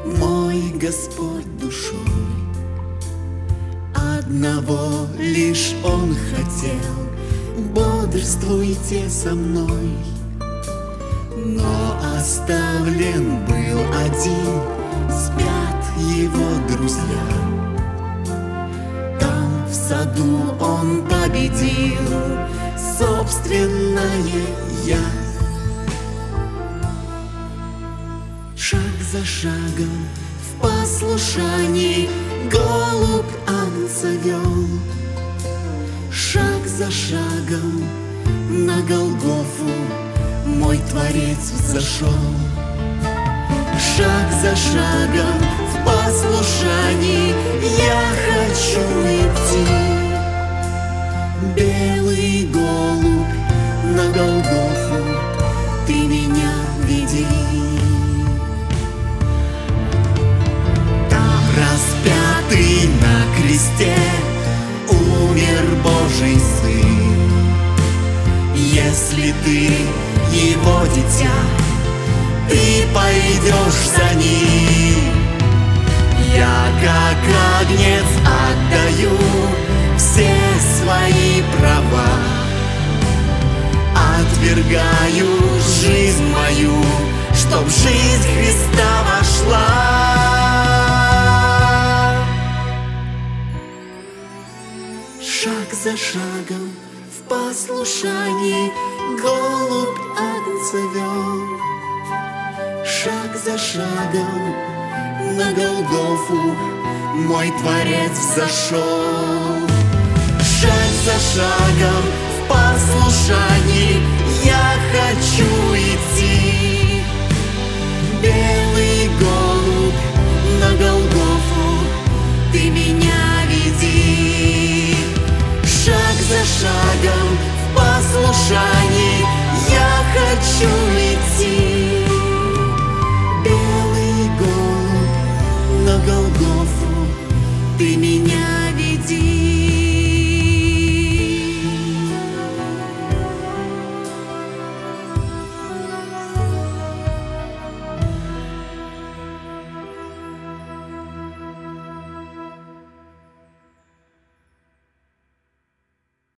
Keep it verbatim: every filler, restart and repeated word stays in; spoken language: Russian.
мой Господь душой. Одного лишь Он хотел: бодрствуйте со мной. Но оставлен был один, спят его друзья. Там в саду он победил собственное «я». Шаг за шагом в послушании голубь Агнца вел. Шаг за шагом на Голгофу мой Творец взошел. Шаг за шагом в послушании я хочу идти. Белый голубь на Голгофу, ты меня веди. Там распятый на кресте умер Божий Сын. Если ты Его дитя, ты пойдешь за Ним. Я, как агнец, отдаю все свои права, отвергаю жизнь мою, чтоб жизнь Христа вошла. Шаг за шагом в послушании голубь Агнца вел. Шаг за шагом на Голгофу мой Творец взошел. Шаг за шагом в послушании я хочу идти.